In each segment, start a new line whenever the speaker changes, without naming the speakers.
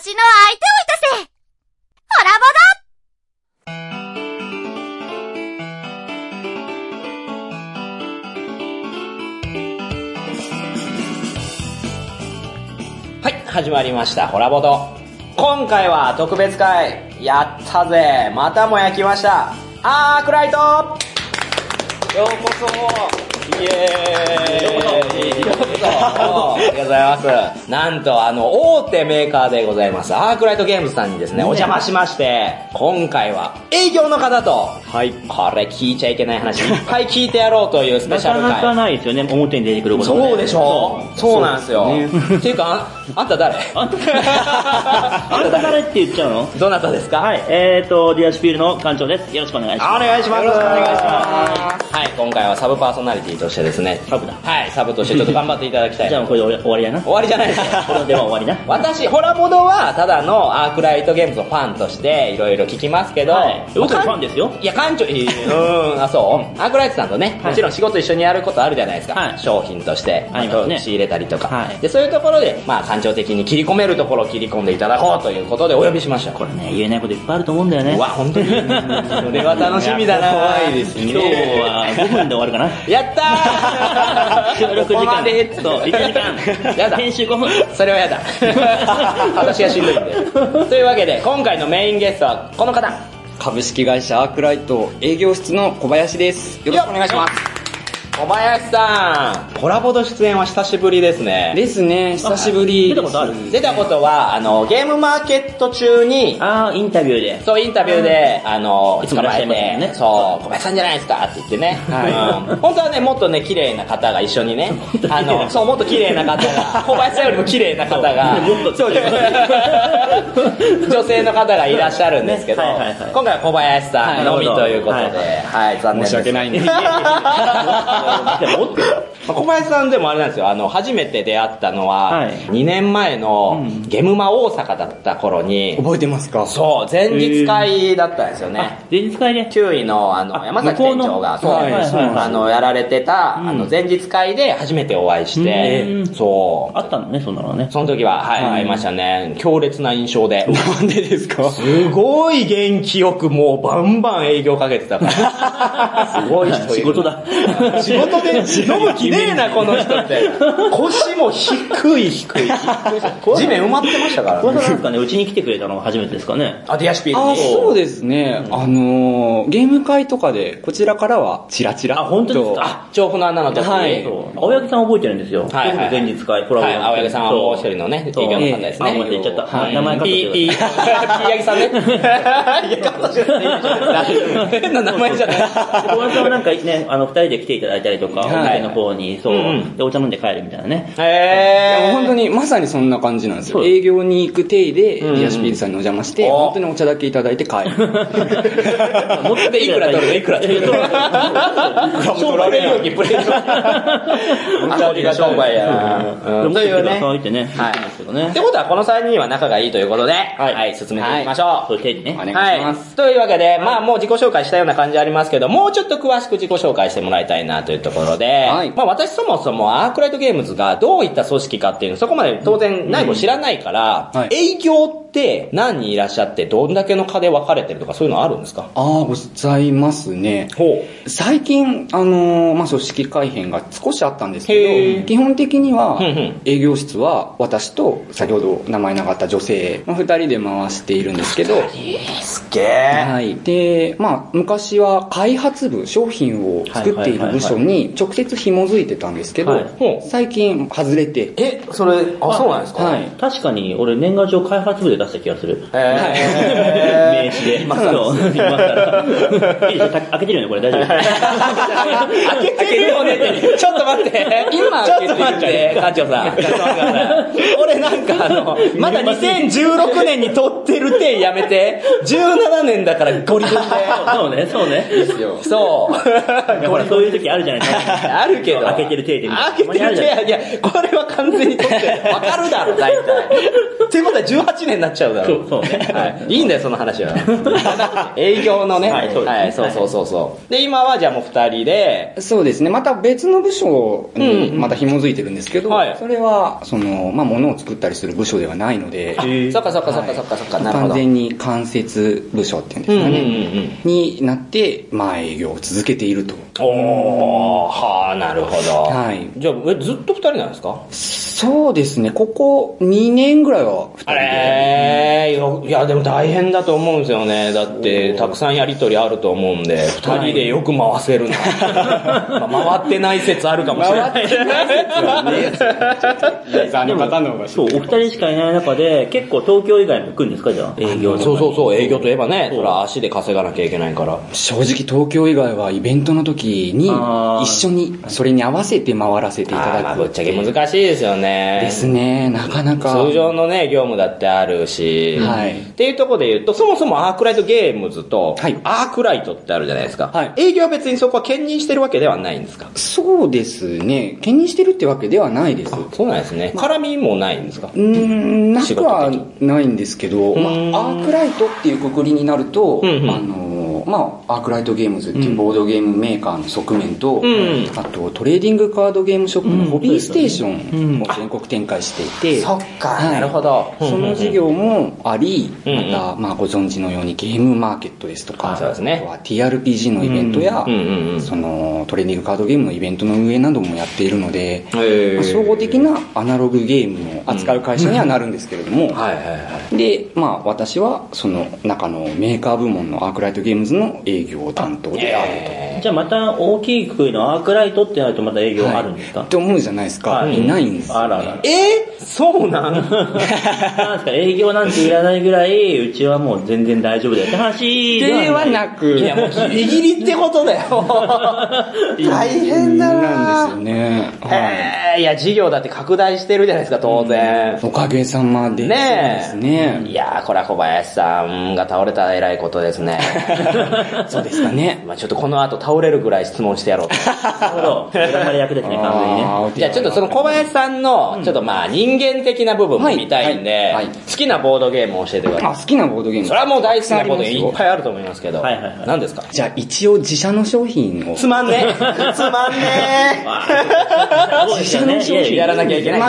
私の相手をいたせ。ホラボ
はい、始まりましたホラボド。今回は特別会。やったぜ、またもや来ました。アークライト。ようこそ。イエーイ。ようこそ。ありがとうございます。なんと大手メーカーでございますアークライトゲームズさんにですね、お邪魔しまして、今回は営業の方と、はい、これ聞いちゃいけない話いっぱい聞いてやろうというスペシャル会。
なかなかないですよね、表に出てくることも、ね。
そうでしょう。そうなんですよ。っていうか、あんた誰？
あんた誰って言っちゃうの？
どなたですか？
はい、ディアシュピールの館長です。よろしくお願いします。
お願いします。
よろしくお願いします。
はい、今回はサブパーソナリティとしてですね。
サブだ。
はい、サブとしてちょっと頑張っていただきたい。
じゃあこれで終わりやな。
終わりじゃないですか。
これでは終わりな。
私、ホラボドはただのアークライトゲームズのファンとしていろいろ聞きますけど、
はい、僕はファンですよ。
いや、館長、あ、そう。アークライトさんとね、もちろん仕事一緒にやることあるじゃないですか。はい、商品として、仕入れたりとか、はい。で、そういうところで、まあ、館長的に切り込めるところを切り込んでいただこうということでお呼びしました。
これね、言えないこといっぱいあると思うんだよね。
うわ、本当に。それは楽しみだな。
怖いですね。今日は5分で終わるかな。
やったー。
収録時間で、そう、1時間。
やだ。
編集5分。
それはやだ。私がしんどいんで。というわけで、今回のメインゲストはこの方。
株式会社アークライト営業室の小林です。よろしくお願いします。
小林さん、コラボの出演は久しぶりですね。
ですね、久しぶり。
出たことある？
出たことは、ゲームマーケット中に、
インタビューで。
そう、インタビューで、
いつもいらっしゃいますよね。
そう、小林さんじゃないですかって言ってね。はい。本当はね、もっとね、綺麗な方が一緒にね、そう、もっと綺麗な方が、小林さんよりも綺麗な方が、そうです。女性の方がいらっしゃるんですけど、今回は小林さんのみということで、はい、残念です。
申し訳ないんです。
小林さんでもあれなんですよ、初めて出会ったのは、2年前のゲムマ大阪だった頃に、
覚えてますか？
そう、前日会だったんですよね。
前日会ね。
9位の山崎店長が、そう、やられてた、前日会で初めてお会いして、そう。
あったのね、そんなのね。
その時は、はい、会いましたね。強烈な印象で。
なんでですか？
すごい元気よくもうバンバン営業かけてたから。すごい人いる。
仕事だ。
仕事で飲む綺麗なこの人って。腰も低い。地面埋まってましたからね。
小林さんなんかね、うちに来てくれたのが初めてですかね。
ディアシュピールに。
そうですね。ゲーム会とかで、こちらからはチラチラ。
本当ですか？
調布の穴の時に。
はい。青柳さん覚えてるんですよ。
はい。
前日会、コラボ。
はい、青柳さんはもう一人のね、営業の方ですね。
言っちゃった。名前書いて
ピーヤギさんね。いや、カットしなくていいでしょ。変な名前じゃない。
小林さんはなんかね、二人で来ていただいたりとか、お店の方に、そう、で、お茶飲んで帰るみたいなね。
本当に、まさにそんな感じなんですよ。営業に行く体で、ディアシュピールさんにお邪魔して、本当にお茶だけいただいて帰る。
持っていくら取るの？いくら取るの？商売の時プレート。ありが商売やな。というね。
そう言ってね。はい。
ってことは、この3人は仲がいいということで、はい、進めていきましょう。
そういう手にね。
お願いします。
というわけで、まあもう自己紹介したような感じありますけど、もうちょっと詳しく自己紹介してもらいたいなというところで、まあ私そもそもアークライトゲームズがどういった組織かっていうのそこまで当然内部知らないから、営業って何人いらっしゃってどんだけの課で分かれてるとかそういうのあるんですか？
ございますね。最近、組織改編が少しあったんですけど、基本的には、営業室は私と先ほど名前なかった女性の2人で回しているんですけど、
すげえ。
はい。で、昔は開発部、商品を作っている部署に直接紐づいてたんですけど、最近外れて。
それ、そうなんですか？
はい。確かに、俺年賀状開発部で出した気がする。名刺で。今更。いいでしょ？開けてるよね、これ大丈夫？
開けてるよねって。ちょっと待って。今、ちょっと待って、館長さん。俺なんかまだ2016年に撮ってる手やめて、17年だからゴリゴリで。
そうね。
ですよ。そう。
ほら、そういう時あるじゃないですか。
あるけど。
開けてる手で。
開けてる手、いや、これは完全に撮ってる。わかるだろ、大体。っていうことは18年になっちゃうだろう。
そうね。
はい。いいんだよ、その話は。営業のね。はい、そう。で、今はじゃあもう2人で。
そうですね。また別の部署にまた紐づいてるんですけど、それは、物を作ったりする部署ではないので、
そっか、なるほど。
完全に間接部署っていうんですかね。になって、営業を続けていると。
なるほど。
はい。
じゃあ、ずっと2人なんですか？
そうですね。ここ2年ぐらいは2人で。
いや、でも大変だと思うんですよね。だって、たくさんやりとりあると思うんで、2人でよく回せるな。回ってない説あるかもしれない。回ってない説はね。ユーザーの方の方が
そう、お二人しかいない中で、結構東京以外も行くんですか、じゃあ。営業。
そう、営業といえばね、それは足で稼がなきゃいけないから。
正直東京以外はイベントの時に、一緒にそれに合わせて回らせていただく。
ぶっちゃけ難しいですよね。
ですね、なかなか。
通常のね、業務だってあるし。はい。っていうところで言うと、そもそもアークライトゲームズと、アークライトってあるじゃないですか。はい。営業は別にそこは兼任してるわけではないんですか？
そうですね。兼任してるってわけではないです。
そうなんですね。絡みもないんですか？
なくはないんですけど、アークライトっていうくくりになると、アークライトゲームズっていうボードゲームメーカーの側面と、あとトレーディングカードゲームショップのホビーステーションを全国展開していて、
そっか、なるほど。
その事業もあり、また、ご存知のようにゲームマーケットですとか、
そうですね。
あとは TRPG のイベントや、そのトレーディングカードゲームのイベントの運営などもやっているので、総合的なアナログゲームを扱う会社にはなるんですけれども、で、私はその中のメーカー部門のアークライトゲームズの営業担当であると。
じゃあまた大きいくくりのアークライトってなるとまた営業あるんですか？
って思うじゃないですか。いないんですよ。
そうなん
なんですか、営業なんていらないぐらい、うちはもう全然大丈夫だよって話
ではなく。
いや、もうギリギリってことだよ。大変だな。
なんですよね。
いや、事業だって拡大してるじゃないですか、当然。
おかげさまで。
ですね。いやー、これは小林さんが倒れたら偉いことですね。
そうですかね。
ちょっとこの後倒れるぐらい質問してやろうと。
なるほど。頑張り役ですね、完全にね。
じゃあちょっとその小林さんの、ちょっと人間的な部分も見たいんで、好きなボードゲームを教えてください。
好きなボードゲーム。
それはもう大好きなボードゲームいっぱいあると思いますけど。何ですか？
じゃあ一応自社の商品を。
つまんね
自社の商品
やらなきゃいけない。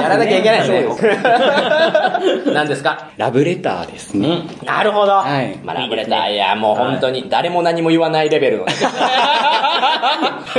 何ですか？
ラブレターですね。
なるほど。ラブレター、いやもう本当に誰も何も言わないレベルの。はい、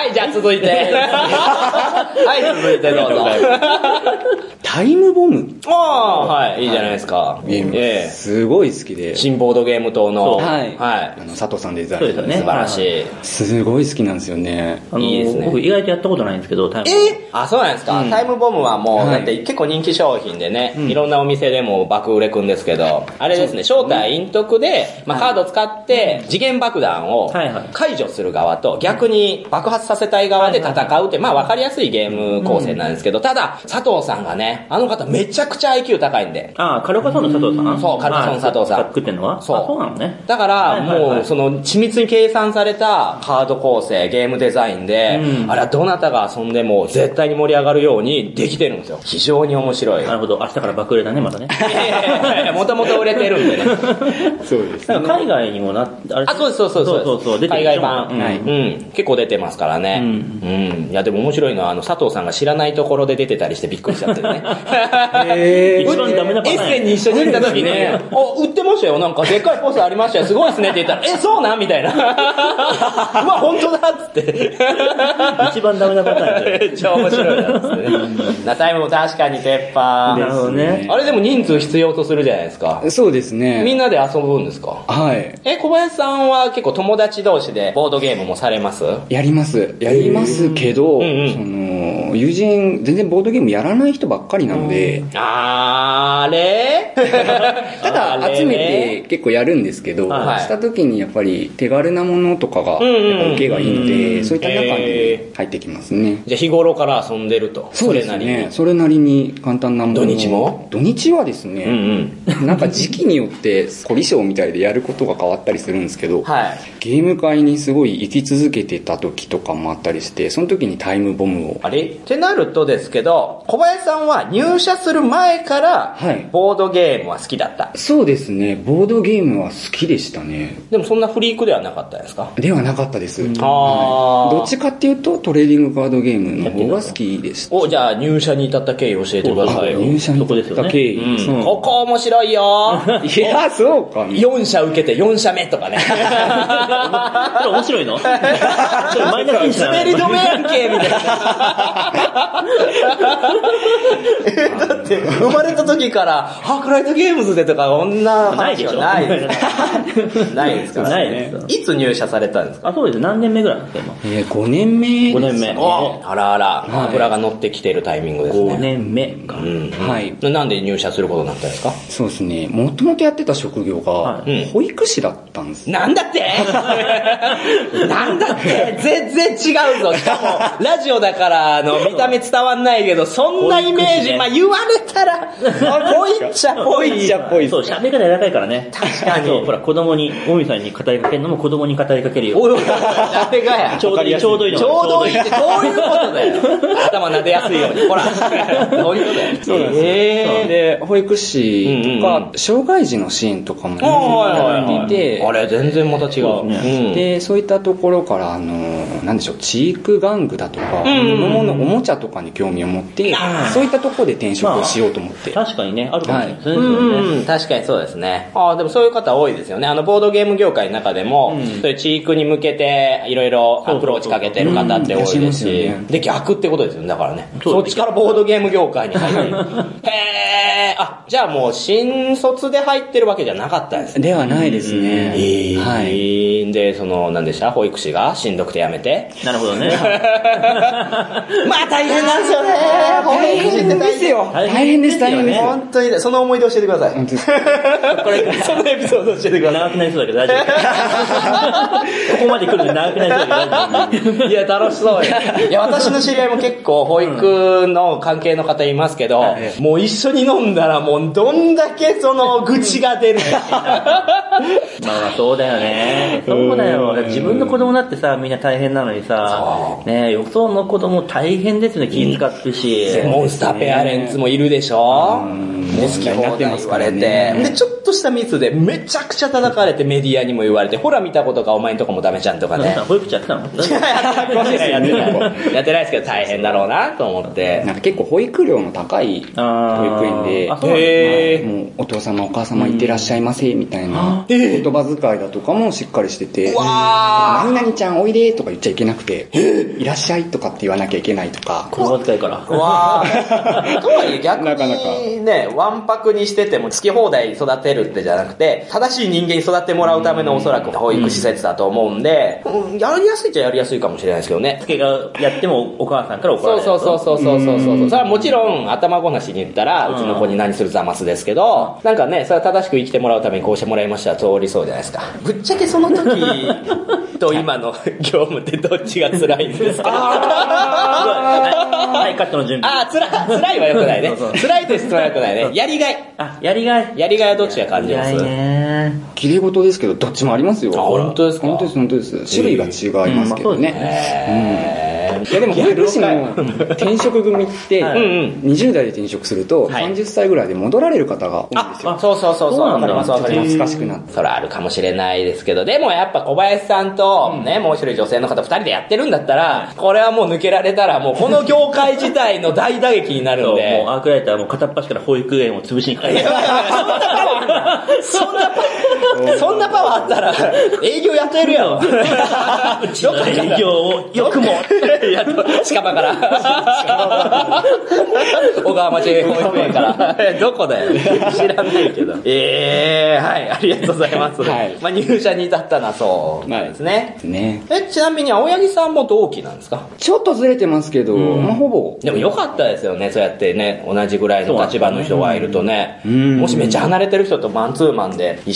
じゃあ続いて。続いてどうぞ。
タイムボム。
はい、いいじゃないですか。
ゲーム。すごい好きで。
新ボードゲーム党の。
佐藤さんデザイン。
そうですね。
素晴らしい。
すごい好きなんですよね。
いいですね。僕意外とやったことないんですけど、タイムボム。
そうなんですか。タイムボムはもう、だって結構人気商品でね、いろんなお店でも爆売れくんですけど、あれですね、正体陰徳で、カードを使って次元爆弾を解除する側と、逆に爆発させたい側で戦うって、わかりやすいゲーム構成なんですけど、ただ、佐藤さんがね、あの方めちゃくちゃ IQ 高いんで。
カルカソンの佐藤さん？
そう、カルカソン佐藤さん。
作ってんのは？そうなのね。
だから、もう、その、緻密に計算されたカード構成、ゲームデザインで、あれはどなたが遊んでも絶対に盛り上がるようにできてるんですよ。非常に面白い。
なるほど。明日から爆売れだね、またね。
もともと売れてるんでね。
そうですね。
海外にも
そう。海外版。結構出てますからね。いや、でも面白いのは、佐藤さんが知らないところで出てたりしてびっくりしちゃってね。
一番ダメなパターン。
エッセンに一緒に行った時ね、売ってましたよ。なんかでっかいポスターありましたよ。すごいですねって言ったら、そうなんみたいな。うわ、本当だっつって。
一番ダメなパターン
めっちゃ面白いなっつってね。タイムも確かに鉄板。
なるほどね。
あれでも人数必要とするじゃないですか。
そうですね。
みんなで遊ぶんですか？
はい。
小林さんは結構友達同士でボードゲームもされます？
やりますけど、その、友人、全然ボードゲームやらない人ばっかりなので。
あれ
ただ、集めて結構やるんですけど、した時にやっぱり手軽なものとかが、やっぱ受けがいいので、そういった中に入ってきますね。
じゃあ日頃から遊んでると。
そうですね。それなりに簡単なもの。
土日も？
土日はですね、なんか時期によって凝り性みたいでやることが変わったりするんですけど、ゲーム会にすごい行き続けてた時とかもあったりして、その時にタイムボムを
ってなるとですけど、小林さんは入社する前から、ボードゲームは好きだった。
そうですね。ボードゲームは好きでしたね。
でもそんなフリークではなかったですか？
ではなかったです。どっちかっていうと、トレーディングカードゲームの方が好きでした。
じゃあ入社に至った経緯を教えてくださいよ。
入社に至った経緯。
ここ面白いよ。
いや、そうか。
4社受けて4社目とかね。
それ面白いの？マイナスに
滑り止めやんけみたいな。だって生まれた時からハークライトゲームズでとかこんな話はないです。ないですからね。いつ入社されたんですか？
そうです。何年目ぐらいなんですか今
？5年目です。
5年目。
あらあら、油が乗ってきてるタイミングですね。
5年目か。
はい。なんで入社することになったんですか？
そうですね。もともとやってた職業が保育士だったんです。
なんだってなんだって全然違うぞ。しかもラジオだから見た目伝わんないけど、そんなイメージ、まあ言われたらぽいっちゃぽいっちゃぽい。
そう、喋り方柔らかいからね。
確かに。
そう、ほら子供に、もみさんに語りかけるのも子供に語りかけるよ。
おい、誰がや。
ちょうどいいの。
ちょうどいいってどういうことだよ。頭撫でやすいように。ほら。どういうことだよ。
そうなんです。で、保育士とか、障害児の支援とかもやっていて、
あれ、全然また違う。
で、そういったところから、なんでしょう、知育玩具だとか、子供のおもちゃとかに興味を持って、そういったところで転職をしようと思って。
確かにね、あるかもしれないですね。
確かにそうですね。でもそういう方多いですよね。ボードゲーム業界の中でも、そういう知育に向けて、いろいろアプローチかけてる方って多いですし、で、逆ってことですよね。だからね。そっちからボードゲーム業界に入ってる。へー。じゃあもう新卒で入ってるわけじゃなかったんですね。
ではないですね。
はい。で、何でした？保育士がしんどくて辞めて。
なるほどね。
まあ大変なんですよね。保育士って大変ですよ。
大変です、大変です。
本当に、その思い出教えてください。本当ですこれ、そのエピソード教えてください。
長くなりそうだけど大丈夫。ここまで来るのに長くなりそうだけど大丈夫。
いや、楽しそう。いや、私の知り合いも結構保育の関係の方いますけど、もう一緒に飲んだらもうどんだけ愚痴が出る
まあそうだよね。そうだよ。自分の子供だってさ、みんな大変なのにさ、ね、よその子供大変ですね、気遣ってし。
モンスターペアレンツもいるでしょ？好き放題言われて。で、ちょっとしたミスでめちゃくちゃ叩かれてメディアにも言われて、ほら見たことかお前んとこもダメじゃんとかね。
保育士やってたの？
やってないですけど大変だろうなと思って。
なんか結構保育料の高い保育園で、もうお父様お母様いってらっしゃいませみたいな言葉遣いだとかもしっかりしてて、何々ちゃんおいでとか言っちゃいけなくて、いらっしゃいとかって言わなきゃいけないとか。
言葉遣いから。
とはいえ逆にね、わんぱくにしてても好き放題育てるってじゃなくて、正しい人間に育ってもらうためのおそらく保育施設だと思うんで、やりやすいっちゃやりやすいかもしれないですけどね。
つけがやってもお母さんから怒られる。
そう。それはもちろん頭ごなしに言ったら、うちの子に何するざますですけど、なんかね、それは正しく生きてもらうためにこうしてもらいましたら通りそうじゃないですか。ぶっちゃけその時と今の業務ってどっちが辛いんですか？
はい、カットの準備。
辛いは良くないね。辛いですとは良くないね。やりがい。やりがいはどっちが感じます？
綺麗事ですけど、どっちもありますよ。
本当ですか？
本当です。種類が違いますけどね。いやでも保育士の転職組って20代で転職すると30歳ぐらいで戻られる方が多いんですよ。
そうわかります。
難しくなって。
それあるかもしれないですけど、でもやっぱ小林さんとね、もう一人女性の方2人でやってるんだったら、これはもう抜けられたらもうこの業界自体の大打撃になるんで。
もうアークライターも片っ端から保育園を潰しに帰る。
そんなパワーあったら営業やってるやろ。
営業をよくも
近場から小川町保育園からどこだよ知らないけど。はい、ありがとうございます。まあ入社に至ったのはそうですね。ちなみに青柳さんも同期なんですか？
ちょっとずれてますけど、ほぼ。
でもよかったですよね、そうやってね、同じぐらいの立場の人がいるとね。もしめっちゃ離れてる人とマンツーマンで一緒に営業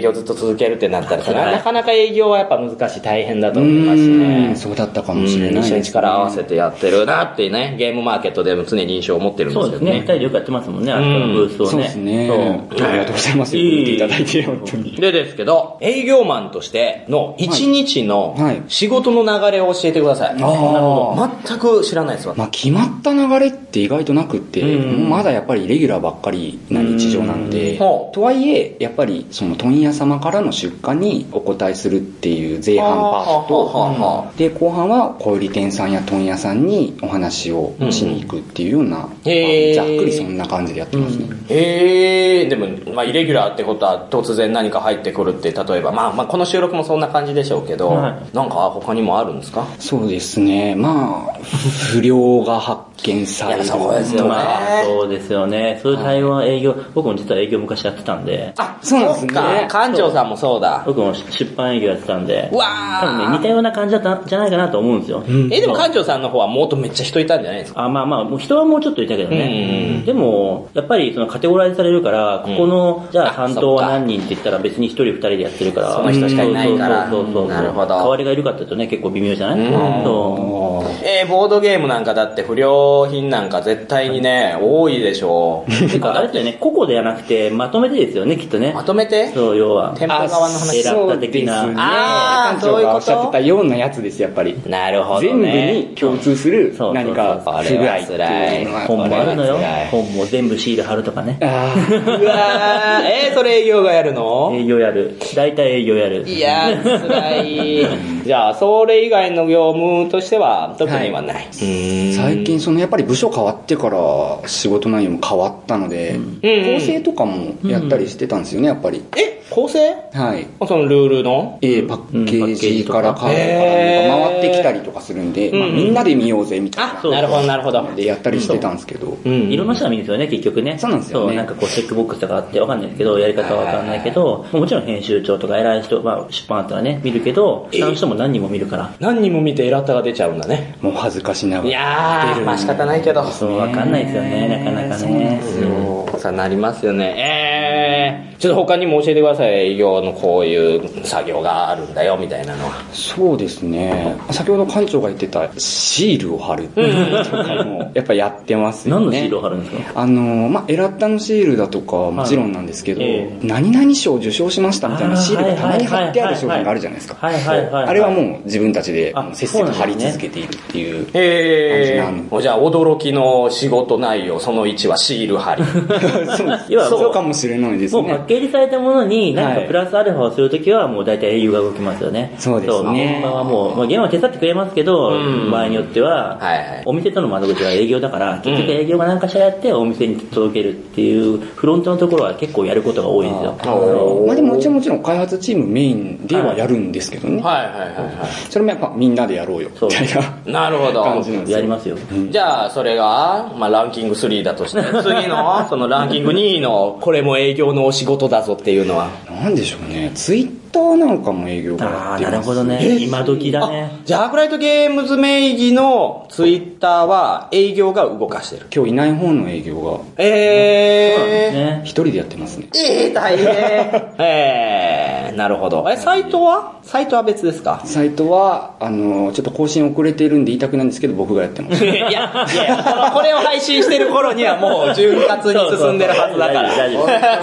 業ずっと続けるってなったらさ、なかなか営業はやっぱ難しい、大変だと思いますね。
そうだったかもしれないですね。
一緒に力合わせてやってるなってね、ゲームマーケットでも常に印象を持ってるんですよね。
そうですね。二人でよくやってますもんね、あのブースをね。
そうですね。ありがとうございます。言っていただいて、本当に。
でですけど、営業マンとしての一日の仕事の流れを教えてください。なるほど。全く知らないですわ。
決まった流れって意外となくって、まだやっぱりレギュラーばっかりな日常なので、とはいえ、やっぱりその問屋様からの出荷にお答えするっていう前半パートと、で、後半は小売店さんや問屋さんにお話をしに行くっていうような、ざっくりそんな感じでやってますね。
でも、イレギュラーってことは突然何か入ってくるって、例えば、この収録もそんな感じでしょうけど、なんか他にもあるんですか？
そうですね。不良が発見される。
そうですよね。
そうですよね。そういう対応は営業、僕も実は営業昔やってたんで。
そうなんですね。
館長さんもそうだ。
僕も出版営業やってたんで。
うわ
多分ね、似たような感じだったんじゃないかなと思うんですよ。
でも館長さんの方はもっとめっちゃ人いたんじゃないですか？
もう人はもうちょっといたけどね。でも、やっぱりそのカテゴライズされるから、ここの、じゃあ担当は何人って言ったら別に一人二人でやってるから。
その人しかいないから。
そう。
なるほど。
代わりがいるかって言うとね、結構微妙じゃない？
ボードゲームなんかだって不良品なんか絶対にね、多いでしょう。
てか、あれですよね、個々ではなくて、まとめてですよね、きっとね。
まとめて？
そう、要は。
店舗側の話。
選った的な。
館長がおっしゃってたようなやつです、やっぱり。
なるほどね。
全部に共通する何か不具合っていうのは。
本もあるのよ。本も全部シール貼るとかね。
うわそれ営業がやるの？
営業やる。大体営業やる。
いやー、辛い。じゃあ、それ以外の業務としては特にはない。
最近やっぱり部署変わってから仕事内容も変わったので、構成とかもやったりしてたんですよね、やっぱり。
構成？
はい。
そのルールの？
パッケージからカードから回ってきたりとかするんで、みんなで見ようぜみたいな。
なるほど、なるほど。
でやったりしてたんですけど。
いろんな人が見るんですよね、結局ね。
そうなんですよね。
なんかこうチェックボックスとかあってわかんないですけど、やり方はわかんないけど、もちろん編集長とか偉い人、出版あったらね、見るけど、下の人も何人も見るから。
何人も見てエラッタが出ちゃうんだね。
もう恥ずかしながら。
いやー、仕方ないけど。
そう、わかんないですよね、なかなかね。
そうなりますよね。ちょっと他にも教えてください。営業のこういう作業があるんだよみたいなのは。
そうですね。先ほど館長が言ってたシールを貼るとかもやっぱやってますよね。
何のシールを貼るんですか？
エラッタのシールだとかはもちろんなんですけど、何々賞を受賞しましたみたいなシールがたまに貼ってある商品があるじゃないですか。あれはもう自分たちでせっせと貼り続けているっていう感じなんで。
じゃあ驚きの仕事内容その1はシール貼り。
そうかもしれないですね。
もうパッケージされたものに何かプラスアルファをするときはもう大体営業が動きますよね。
そうですね。
現場はもう、現場は手伝ってくれますけど、場合によっては、お店との窓口は営業だから、結局営業が何かしらやってお店に届けるっていうフロントのところは結構やることが多いんですよ。
でももちろん開発チームメインではやるんですけどね。それもやっぱみんなでやろうよみたいな。
なるほど。
感じなんですよ。
やりますよ。
じゃあそれがランキング3だとして次のそのランキング2位のこれも営業のお仕事だぞっていうのは
なんでしょうね。ツイッターなんかも営業がやってます。
なるほどね。今時だね。
じゃあアークライトゲームズ名義のツイッターは営業が動かしてる。
今日いない方の営業が
そうなんですね。
一人でやってますね。
大変。なるほど。サイトは別ですか？
サイトはちょっと更新遅れてるんで言いたくないんですけど僕がやってます。
いやこれを配信してる頃にはもう潤滑に進んでるはずだから。
大丈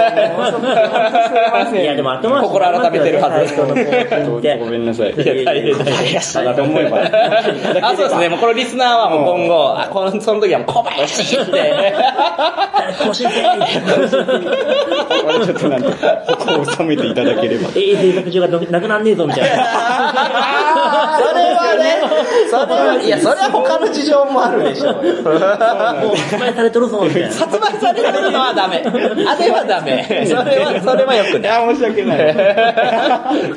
夫。いやでも後回し
心改めてるはず。
ごめんなさい。
大変
だと思えば。
そうですね。もうこのリスナーはもう今後その時はもう小林って
更新せー
ちょっとなんかここを収めていただければ。
制作中がなくなんねえぞみたいな。
それはね、いやそれは他の事情もあるでしょ。もう
発売されとるぞみたいな。
発売されてるのはダメ。あれはダメ。それはよくない。
申し訳ない。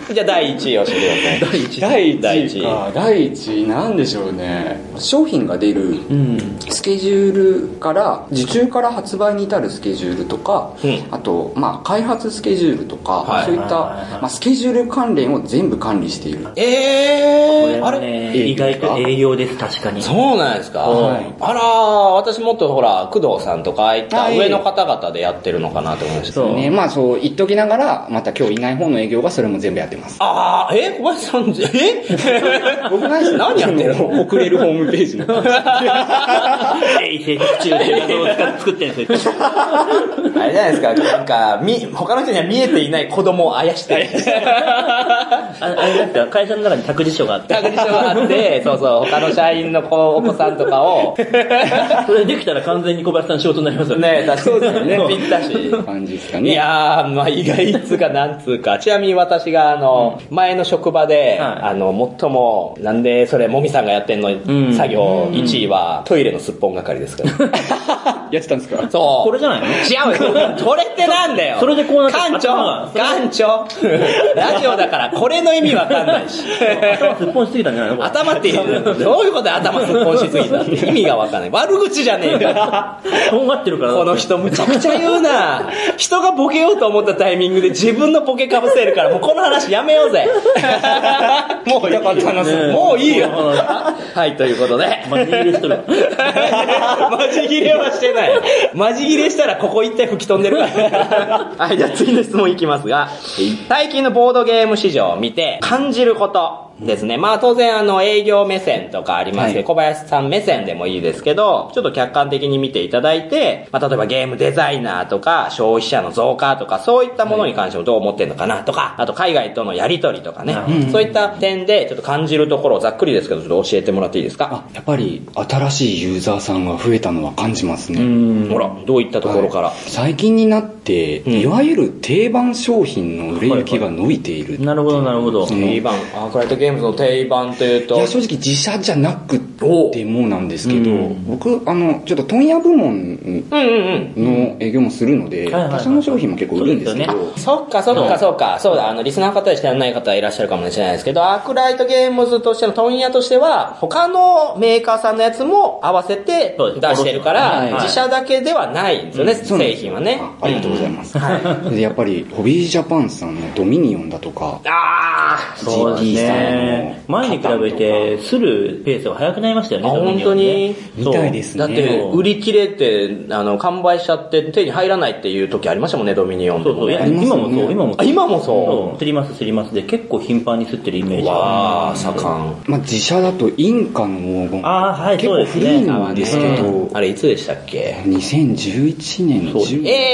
じゃあ第1位を教えてください。
第1位なんでしょうね。商品が出るスケジュールから受注から発売に至るスケジュールとか、あと開発スケジュールとか、そういったスケジュール関連を全部管理している。
これはね、意外と
か？
営業です、確かに。
そうなんですか？はい。あらー、私もっとほら、工藤さんとか、ああいった上の方々でやってるのかなと思いました。
そうね。まあそう言っときながら、また今日いない方の営業がそれも全部やってます。
あー、小林さん、
僕何やってるの？送れるホームページの。
制作中で画像を作ってるんですよ。
あれじゃないですか、なんか、他の人には見えていない子供をあやしてる。
あれですか、会社の中に託児所があって。
託児所があって、そうそう、他の社員のお子さんとかを。
それできたら完全に小林さん仕事になりますよね。
ね、確かにね、ぴったし。
感じですかね。
いやー、まあ意外っつうかなんつうか。ちなみに私が前の職場で、最も、なんでそれ、もみさんがやってんの、作業1位は、トイレのすっぽん係ですから。
やってたんですか？
そう。
これじゃないの？
違う。これってなんだよ。
それでこうなって
館長ラジオだからこれの意味わかんないし。
頭すっぽんしすぎたんじゃないの？
頭ってどういうことで頭すっぽんしすぎたって意味がわかんない。悪口じゃねえか。
とんがってるから。
この人むちゃくちゃ言うな。人がボケようと思ったタイミングで自分のボケかぶせるから、もうこの話やめようぜ。もういいよ。もういいよ。はい、ということで。
マジ切れしとる。
マジ切れはしてない。マジ切れしたらここ一体吹き飛んでるから。はい、じゃあ次の質問いきますが、最近のボードゲーム市場を見て感じることですね。まあ当然営業目線とかありますけど、小林さん目線でもいいですけど、ちょっと客観的に見ていただいて、まあ例えばゲームデザイナーとか消費者の増加とかそういったものに関してもどう思ってんのかなとか、あと海外とのやり取りとかね、そういった点でちょっと感じるところをざっくりですけどちょっと教えてもらっていいですか？
やっぱり新しいユーザーさんが増えたのは感じますね。
ほら、どういったところから？
最近になって、いわゆる定番商品の売れ行きが伸びている。
なるほど、なるほど。
定番、アークライトゲームズの定番というと、
いや正直自社じゃなくてもなんですけど、僕ちょっと問屋部門の営業もするので、他社の商品も結構売るんですけど、
そっか、そうだ、リスナーの方で知らない方いらっしゃるかもしれないですけど、アークライトゲームズとしての問屋としては、他のメーカーさんのやつも合わせて出してるから、自社だけではないんですよね、製品はね。
ありがとうございます。でやっぱりホビージャパンさんのドミニオンだとか、
GT さんの前に比べてするペースが速くなりましたよね。
本当に
みたいですね。
だって売り切れて完売しちゃって手に入らないっていう時ありましたもんね、ドミニオンでもね。
今もそう。
今もそう。
すりますで結構頻繁に吸ってるイメージ。
わー、盛ん。
まあ自社だとインカの黄金。結構古いんですけど、
あれいつでしたっけ
？2011年の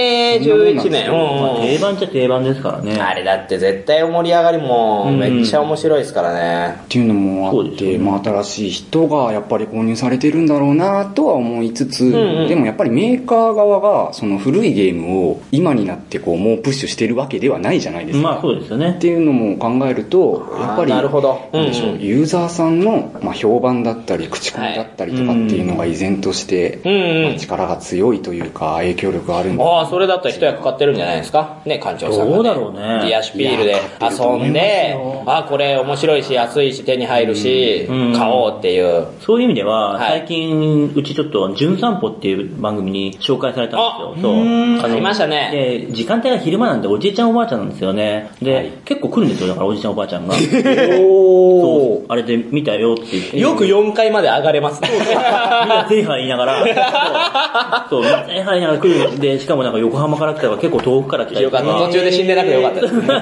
11年。
定番っちゃ定番ですからね。
あれだって絶対盛り上がりもめっちゃ面白いですからね。
っていうのもあって、まあ新しい人がやっぱり購入されてるんだろうなとは思いつつ、でもやっぱりメーカー側がその古いゲームを今になってこうもうプッシュしてるわけではないじゃないですか。
まあそうですよね。
っていうのも考えると、やっぱり
なるほど。
ユーザーさんのまあ評判だったり口コミだったりとかっていうのが依然として力が強いというか影響力があるんだ。
ああ、それだったら一役買ってるんじゃないですかね、館長さんが、ね。
どうだろうね。
ディアシュピールで遊んで、あ、これ面白いし安いし手に入るし、買おうっていう。
そういう意味では、最近うちちょっと純散歩っていう番組に紹介されたんですよ。
ありましたね。
で、時間帯が昼間なんでおじいちゃんおばあちゃんなんですよね。で、結構来るんですよ、だからおじいちゃんおばあちゃんが。そう、あれで見たよって言って。
よく4階まで上がれますね。
みんなゼーハー言いながら、そう、ゼーハー言いながら来る。で、しかもなんか横浜から来たら結構遠くから来たりとか。
途中で死んでなくてよかったですね。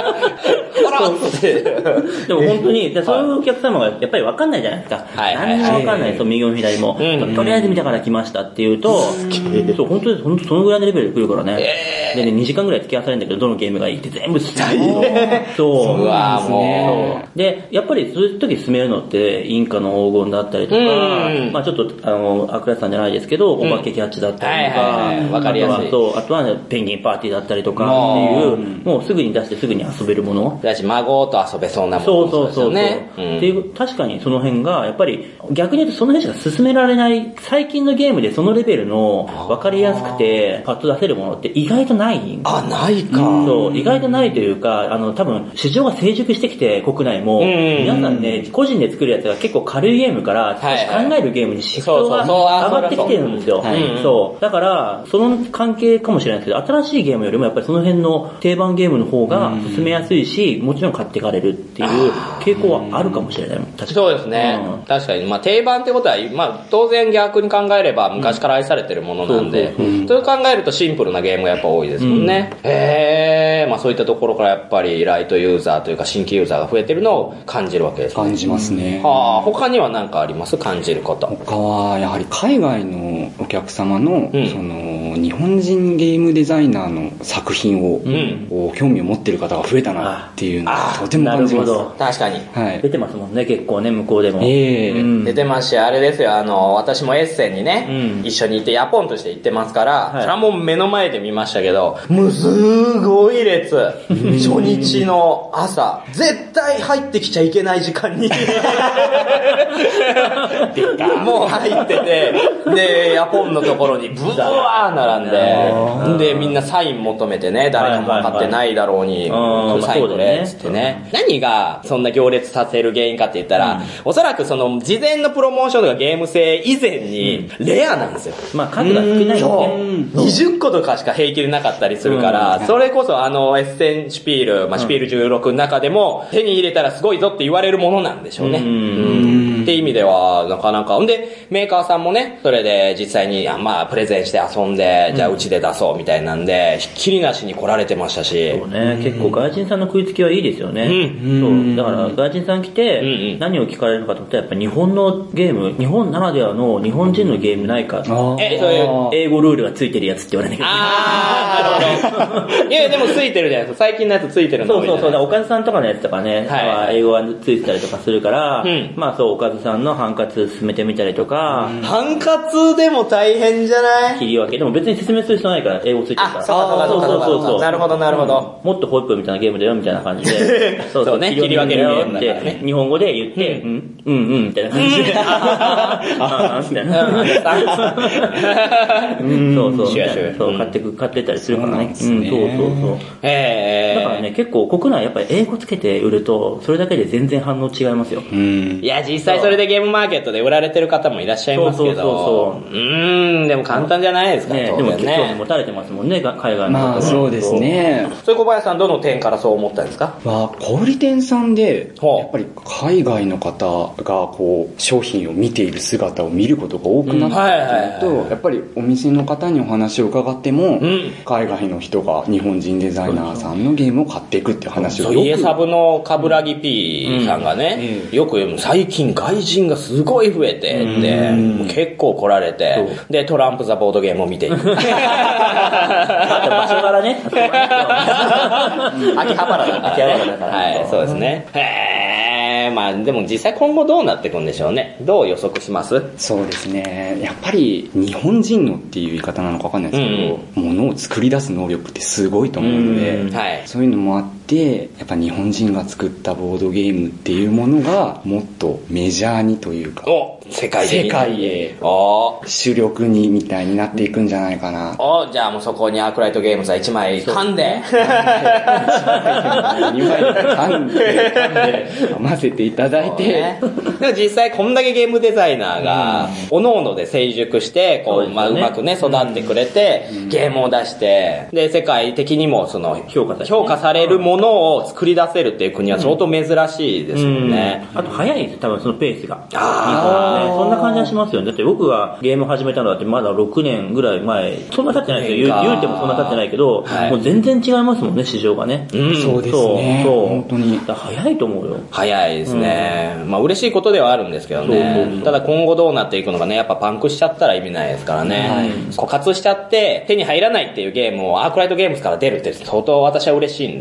でも本当に、そういうお客様がやっぱり分かんないじゃないですか。何にも分かんないですよ、右も左も。とりあえず見たから来ましたっていうと、そう、本当にそのぐらいのレベルで来るからね。でね、2時間ぐらい付き合わされるんだけど、どのゲームがいいって全部進める。そう。もう。で、やっぱりそういう時進めるのって、インカの黄金だったりとか、まあちょっと、アクラスさんじゃないですけど、お化けキャッチだったりとか、
わかりやすい。
あとはペンギンパーティーだったりとかっていう、もうすぐに出してすぐに遊べるもの。
だし、孫と遊べそうなものですよね。
っていう、確かにその辺が、やっぱり、逆に言うとその辺しか進められない、最近のゲームでそのレベルの分かりやすくて、パッと出せるものって意外となないん
あ、ないか。
そう、意外とないというか、多分、市場が成熟してきて、国内も、皆さんね、個人で作るやつが結構軽いゲームから、少し考えるゲームにシフトが上がってきてるんですよ。そう。だから、その関係かもしれないですけど、新しいゲームよりもやっぱりその辺の定番ゲームの方が進めやすいし、もちろん買っていかれるっていう傾向はあるかもしれない。確かに。
そうですね。確かに。まあ定番ってことは、まあ当然逆に考えれば昔から愛されてるものなんで、そう考えるとシンプルなゲームがやっぱ多いですもんね。まあそういったところからやっぱりライトユーザーというか新規ユーザーが増えてるのを感じるわけですね。
感じますね。
はあ、他には何かあります？感じること。
他はやはり海外のお客様の、その日本人ゲームデザイナーの作品を、興味を持ってる方が増えたなっていうのがとても感じます。
確かに。
はい。
出てますもんね、結構ね、向こうでも。
出てますし、あれですよ、私もエッセンにね、一緒に行ってヤポンとして行ってますから、それはもう目の前で見ましたけど、もうすごい列。初日の朝、絶対入ってきちゃいけない時間にもう入ってて、で、ヤポンのところにブワー並んで、で、みんなサイン求めてね、誰かも分かってないだろうに、サインくれ、つってね。何がそんな行列させる原因かって言ったら、おそらくその事前のプロモーションとかゲーム性以前にレアなんですよ。
まあ数が少ないんで。
そう。20個とかしか平気でなかったりするから、それこそエッセンシュピール、まあシュピール16の中でも手に入れたらすごいぞって言われるものなんでしょうね。って意味では、なかなか。んで、メーカーさんもね、それで実際に、まあ、プレゼンして遊んで、じゃあうちで出そうみたいなんで、ひっきりなしに来られてましたし。
そうね、結構外人さんの食いつきはいいですよね。そう。だから外人さん来て、何を聞かれるかと思ったら、やっぱ日本のゲーム、日本ならではの日本人のゲームないか。そういう英語ルールがついてるやつって言われないけど。
なるほど。いや、でもついてるじゃないですか。最近のやつついてるの多いじゃないですか。
そう。おかずさんとかのやつとかね、英語がついてたりとかするから、まあそう、おかずさんのハンカツ進めてみたりとか。
ハンカツでも大変じゃない？
切り分け。でも別に説明する必要ないから英語ついてるから。
そう。なるほど。
もっとホイップみたいなゲームだよみたいな感じで。
そうね、切り分けるゲームだからね。
日本語で言って、みたいな感じで。みたいな。そう、買ってたりするからね。そう。だからね、結構国内やっぱり英語つけて売ると、それだけで全然反応違いますよ。
いや、実際それでゲームマーケットで売られてる方もいらっしゃいますけど。でも簡単じゃないですかね。
でも結構持たれてますもんね、海外の方。
まあそうですね。
それ小林さんどの点からそう思ったんですか？
小売店さんで、やっぱり海外の方がこう、商品を見ている姿を見ることが多くなったっていうと、やっぱりお店の方にお話を伺っても、海外の人が日本人デザイナーさんのゲームを買っていくっていう話をよく。
家サブの冠城 P さんがね、よく最近外人がすごい増えてって、結構来られて、で、トランプザボードゲームを見ていく。場所
柄ね。
秋葉原だから。はい、そうですね。まあでも実際今後どうなっていくんでしょうね。どう予測します？
そうですね。やっぱり日本人のっていう言い方なのかわかんないですけど、ものを作り出す能力ってすごいと思うので、そういうのもあって、やっぱ日本人が作ったボードゲームっていうものがもっとメジャーにというか、
世界
へ主力にみたいになっていくんじゃないかな。
じゃあもうそこにアークライトゲームズは1枚噛んで
2枚噛んで混ぜていただいて、
でも実際こんだけゲームデザイナーが各々で成熟してこう、うまくね育ってくれて、ゲームを出してで世界的にもその評価されるものを作り出せるっていう国は相当珍しいですよね。
あと早いです、多分そのペースが。そんな感じはしますよね。だって僕がゲーム始めたのだってまだ6年ぐらい前、そんな経ってないですよ。言うてもそんな経ってないけど、もう全然違いますもんね、市場がね。
そうですね。本当に。
早いと思うよ。
早いですね。まあ嬉しいことではあるんですけどね。ただ今後どうなっていくのかね、やっぱパンクしちゃったら意味ないですからね。枯渇しちゃって手に入らないっていうゲームをアークライトゲームズから出るって相当私は嬉しいんですよね。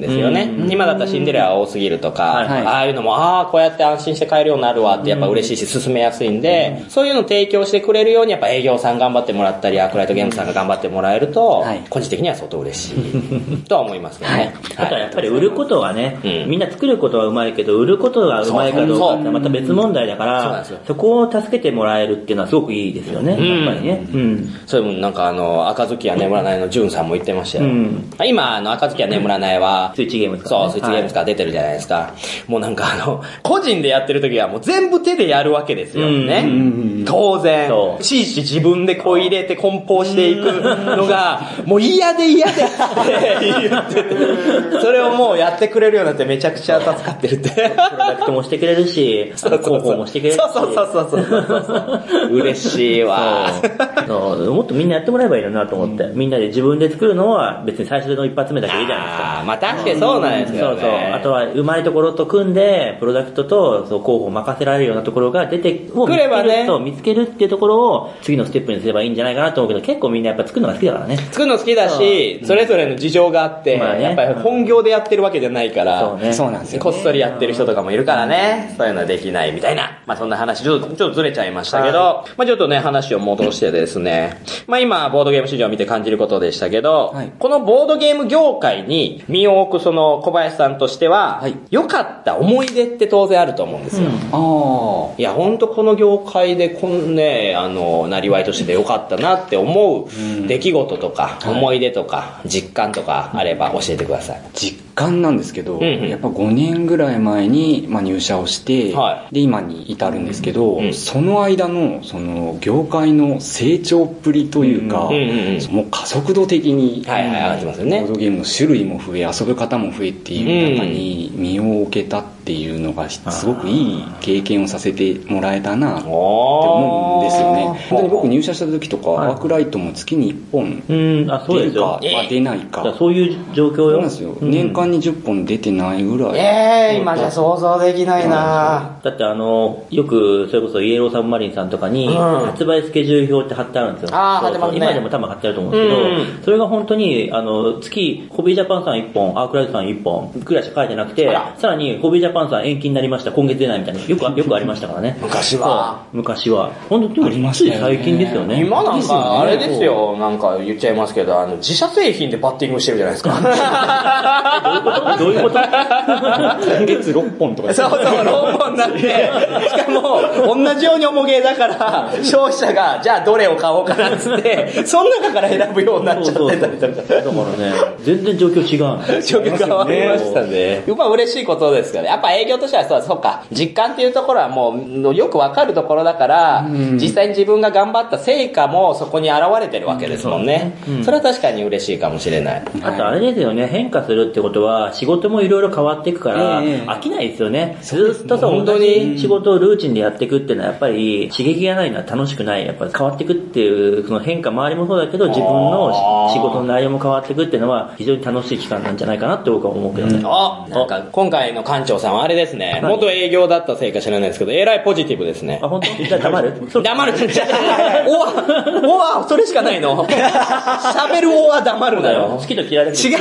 今だったらシンデレラ多すぎるとか、ああいうのも、こうやって安心して買えるようになるわってやっぱ嬉しいし、進めやすいんで、そういうのを提供してくれるように、やっぱ営業さん頑張ってもらったり、アークライトゲームさんが頑張ってもらえると、個人的には相当嬉しいとは思いますけどね。
あとはやっぱり売ることがね、みんな作ることはうまいけど、売ることがうまいかどうかってまた別問題だから、そこを助けてもらえるっていうのはすごくいいですよね、やっぱりね。
それもなんか赤ずきは眠らないのジュンさんも言ってましたよ。今赤ずきは眠らないは、
スイッチゲームズ
そう、スイッチゲームズから出てるじゃないですか。もうなんか個人でやってる時はもう全部手でやるわけですよね。当然。いちいち自分でこう入れて梱包していくのが、もう嫌でって言ってて、それをもうやってくれるようになってめちゃくちゃ助かってるって。プロ
ダクトもしてくれるし、広報もしてくれるし。
そう。嬉しいわ。
もっとみんなやってもらえばいいのなと思って。みんなで自分で作るのは別に最初の一発目だけいいじゃないですか。
まあ確かにそうなんですよね。
そう。あとはうまいところと組んで、プロダクトと広報を任せられるようなところが出てくればね、見つけるっていうところを次のステップにすればいいんじゃないかなと思うけど、結構みんなやっぱ作るのが好きだからね。
作るの好きだし、それぞれの事情があって、やっぱり本業でやってるわけじゃないから、
そうなんですよ。
こっそりやってる人とかもいるからね、そういうのはできないみたいな。まあそんな話、ちょっとずれちゃいましたけど、まあちょっとね、話を戻してですね、まあ今、ボードゲーム市場を見て感じることでしたけど、このボードゲーム業界に身を置くその小林さんとしては、良かった思い出って当然あると思うんですよ。いや、ほんとこの業界でこんね、なりわいとしてて良かったなって思う出来事とか、思い出とか、実感とかあれば教えてください。
実感なんですけど、やっぱ5年ぐらい前に、入社をして、で、今に至るんですけど、その間の、その、業界の成長っぷりというか、もう加速度的に、
上がってますよね。
ボードゲームの種類も増え、遊ぶ方も増えっていう中に身を置けたっていうのが、すごくいい経験をさせてもらえたなって思うんですよね。本当に僕入社した時とか、アークライトも月に1本出るか出ないか。
そういう状況よ。
そうなんですよ。年間に10本出てないぐらい。
今じゃ想像できないな。
だってよくそれこそイエローサブマリンさんとかに発売スケジュール表って貼ってあるんですよ。今でも多分貼ってあると思うんですけど、それが本当に月ホビージャパンさん1本、アークライトさん1本くらいしか書いてなくて、さらにホビージャパンさん延期になりました、今月出ないみたいな、よくありましたからね。
昔は
本当に最近ですよね。
今なんかあれですよ、なんか言っちゃいますけど、自社製品でバッティングしてるじゃないですか。
どういうこと
今月6本とか。
そう、6本になって、しかも、同じように重げだから、消費者が、じゃあどれを買おうかなっつって、その中から選ぶようになっちゃってたりとか。
だからね、全然状況違う。
状況変わりましたね。まあ嬉しいことですからね。やっぱ営業としてはそうか、実感っていうところはもう、よくわかるところだから、実際に自分が頑張った成果もそこに現れてるわけですもんね。それは確かに嬉しいかもしれない。
あとあれですよね、変化するってことは、仕事もいろいろ変わっていくから、飽きないですよね。ずっと本当に仕事をルーチンでやっていくっていうのはやっぱり刺激がないのは楽しくない。やっぱり変わっていくっていう、その変化、周りもそうだけど、自分の仕事の内容も変わっていくっていうのは非常に楽しい期間なんじゃないかなって僕は思うけどね。
なんか今回の館長さんはあれですね、元営業だったせいか知らないですけど、えらいポジティブですね。
本当？じゃあ黙る？
黙る。おわ、それしかないの。喋るおは黙るなよ。
好きと嫌いだけど。
違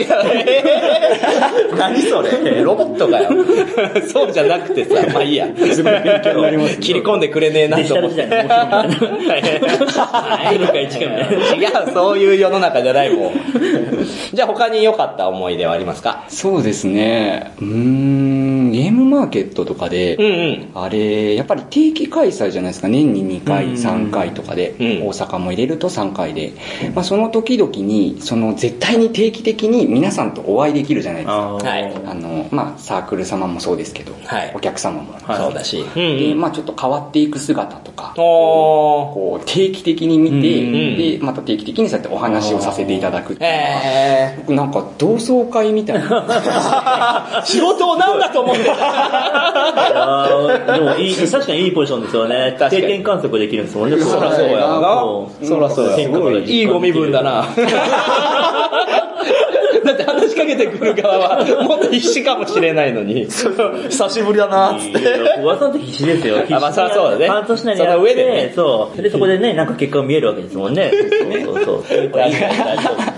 う。何それ？ロボットかよ。そうじゃなくてさ、まあいいや。切り込んでくれねえなと思って。違う、そういう世の中じゃないもん。じゃあ他に良かった思い出はありますか？
そうですね。ゲームマーケットとかで、あれ、やっぱり定期開催じゃないですか。年に2回、3回とかで、大阪も入れると3回で。まあその時々に、絶対に定期的に皆さんとお会いできるじゃないですか。まあサークル様もそうですけど、お客様も
そうだし。
で、まあちょっと変わっていく姿とか、こう定期的に見て、で、また定期的にそうやってお話をさせていただくっていうのが、僕なんか同窓会みたいな。
仕事をなんだと思ってた。
でも確かにいいポジションですよね。定点観測できるんですもんね。
そらそうやな。そらそうや。いいゴミ分だな。だって話しかけてくる側はもっと必死かもしれないのに、久しぶりだなーっつって。
噂の時必死ですよ。
まあそうだね。
半年内にやって、その上でね。そう。で、そこでね、なんか結果が見えるわけですもんね。そう。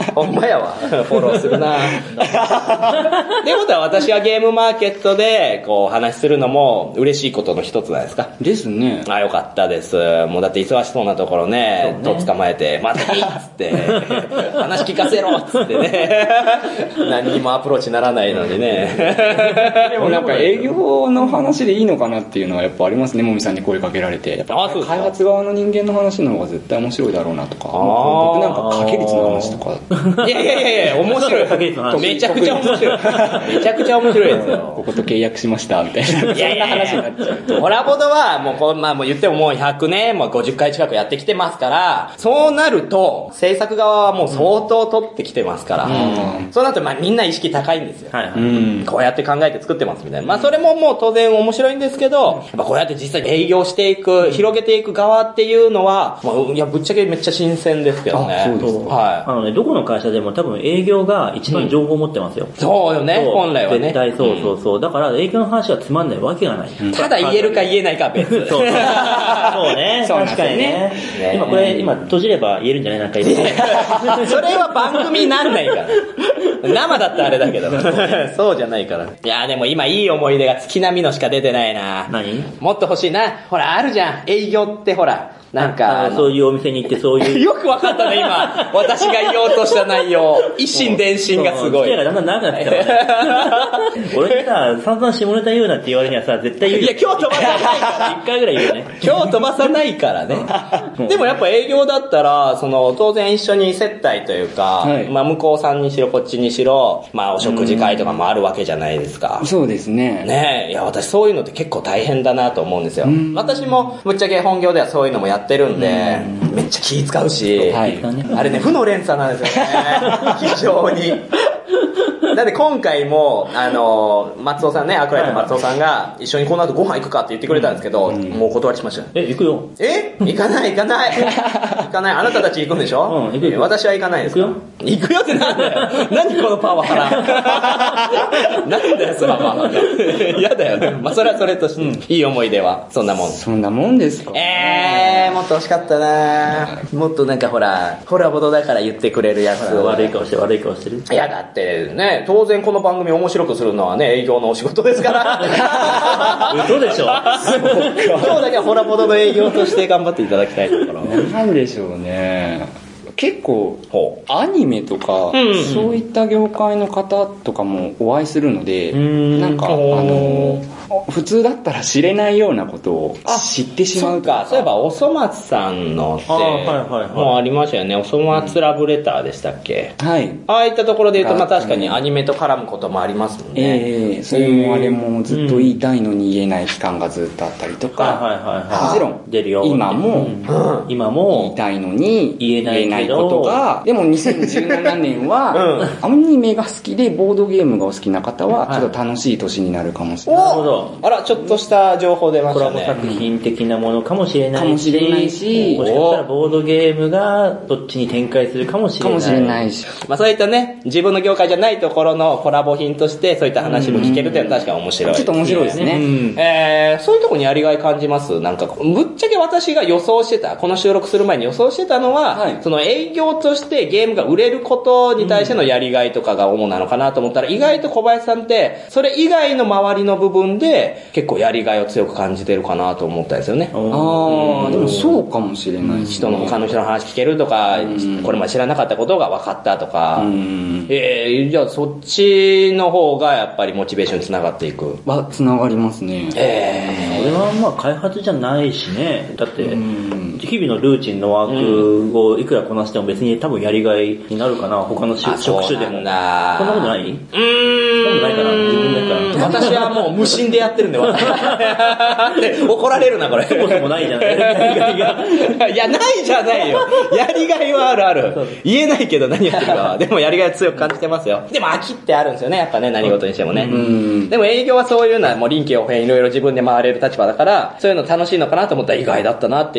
ほんまやわ。フォローするな。ってことは私はゲームマーケットで、こう、お話しするのも嬉しいことの一つじゃないですか。
ですね。
あ、よかったです。もうだって忙しそうなところね、と捕まえて、またいいっつって、話聞かせろっつってね。何にもアプローチならないのにね。
でもなんか営業の話でいいのかなっていうのはやっぱありますね、もみさんに声かけられて。やっぱ開発側の人間の話の方が絶対面白いだろうなとか。僕なんか掛け率の話とか。
いや、面白い。めちゃくちゃ面白い。めちゃくちゃ面白いですよ。
ここと契約しました、みたいな。そんな話になっちゃう。
ホラボドはもうまあもう言ってももう100年、もう50回近くやってきてますから、そうなると、制作側はもう相当取ってきてますから、そうなるとまあみんな意識高いんですよ。こうやって考えて作ってますみたいな。まあそれももう当然面白いんですけど、やっぱこうやって実際に営業していく、広げていく側っていうのは、まあ、いやぶっちゃけめっちゃ新鮮ですけどね。
そうですか。
はい。
どこの会社でも多分営業が一番情報を持ってますよ。
そうよね、本来はね。
絶対そう。だから営業の話はつまんないわけがない。
ただ言えるか言えないかは別。
そうね。確かにね。今閉じれば言えるんじゃないなんか言って。
それは番組になんないから。生だったらあれだけど。そうじゃないから。いやでも今いい思い出が月並みのしか出てないな。
何？
もっと欲しいな。ほら、あるじゃん。営業ってほら。なんか
そういうお店に行ってそういう。
よくわかったね、今。私が言おうとした内容。一心伝心がすごい。
がだんだん長くなってきた。俺にさ、散々下ネタ言うなって言われにはさ、絶対言う。
いや、今日飛ばさないから。
一回ぐらい言うよね。
今日飛ばさないからね。でもやっぱ営業だったら、当然一緒に接待というか、まあ向こうさんにしろこっちにしろ、まあお食事会とかもあるわけじゃないですか。
そうですね。
ねえ、いや私そういうのって結構大変だなと思うんですよ。私もぶっちゃけ本業ではそういうのもやってるんで、めっちゃ気使うし、あれね、負の連鎖なんですよね。非常に。だって今回も、松尾さんね、アクライト松尾さんが、一緒にこの後ご飯行くかって言ってくれたんですけど、もう断りしました。
行くよ。
行かない。行かない。あなたたち行くんでしょ？行くよ。私は行かないです。行くよってなんだよ。何このパワハラ。なんだよ、そのパワハラ。嫌だよね。まあ、それはそれとして、いい思い出は、そんなもん。
そんなもんですか？
もっと欲しかったなもっとなんかほらボドだから言ってくれるやつを。
悪い顔してる。
いや、だってね、当然この番組面白くするのはね、営業のお仕事ですから。
嘘でしょ？
今日だけはホラボドの営業として頑張っていただきたいところ。
なんでしょうね。結構アニメとか、そういった業界の方とかもお会いするので、なんか普通だったら知れないようなことを知ってしまうとか。
そういえばおそ松さんのってもうありましたよね。おそ松ラブレターでしたっけ？はい。ああいったところで言うと、まあ確かにアニメと絡むこともありますもんね。
それもあれもずっと言いたいのに言えない期間がずっとあったりとか、もちろん今も言いたいのに言えないことが、でも2017年はアニメが好きでボードゲームがお好きな方はちょっと楽しい年になるかもしれない。
あら、ちょっとした情報出ましたね。
コラボ作品的なものかもしれないし、もしかしたらボードゲームがどっちに展開するかもしれないし。
まあそういったね、自分の業界じゃないところのコラボ品としてそういった話も聞けるっていうのは確かに面白い。
ちょっと面白いですね。
そういうところにやりがい感じます。なんか、ぶっちゃけ私が予想してた、この収録する前に予想してたのは、その営業としてゲームが売れることに対してのやりがいとかが主なのかなと思ったら、意外と小林さんって、それ以外の周りの部分で結構やりがいを強く感じてるかなと思ったんですよね。
でもそうかもしれない。
他の人の話聞けるとか、これまで知らなかったことが分かったとか、じゃあそっちの方がやっぱりモチベーションにつながっていく。
つながりますね。
それはまあ開発じゃないしね。だって、日々のルーチンのワークをいくらこなしても別に多分やりがいになるかな、他の職種でも。そんなことない？そんなことないかな、自分だから。
私はもう無心でやってるんで、怒られるな、これ。
そもそもないじゃない。やりがい
が。いや、ないじゃないよ。やりがいはあるある。言えないけど何やってるかは。でもやりがいは強く感じてますよ。でも飽きってあるんですよね、やっぱね、何事にしてもね。でも営業はそういうのはもう臨機応変いろいろ自分で回れる立場だから、そういうの楽しいのかなと思ったら意外だったなっていう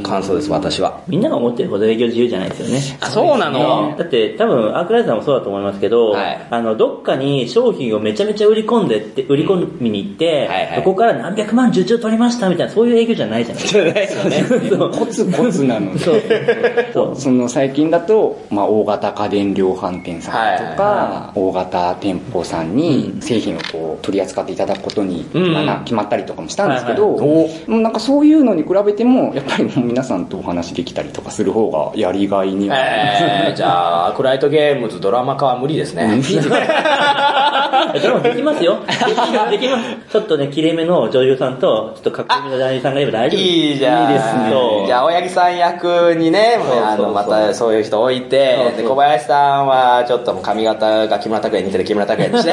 感想です、私は。
みんなが思ってるほど営業自由じゃないですよね。
あ、そうなの？
だって多分、アークライトさんもそうだと思いますけど、どっかに商品をめちゃめちゃ売り込みに行って、そこから何百万受注取りましたみたいな、そういう営業じゃないじゃないですか。
コツコツなので。その最近だと、大型家電量販店さんとか、大型店舗さんに製品をこう取り扱っていただくことに決まったりとかもしたんですけど、なんかそういうのに比べても、やっぱりもう皆さんとお話できたりとかする方がやりがいには。
じゃあ、アークライトゲームズドラマ化は無理ですね。
ドラマできますよ。できます。ちょっとね、綺麗めの女優さんと、ちょっとかっこいいめの男優さんがいれば大丈夫。
いいじゃん。いいですね。じゃあ、青柳さん役にね、またそういう人置いて、で、小林さんはちょっと髪型が木村拓哉に似てる木村拓哉にして。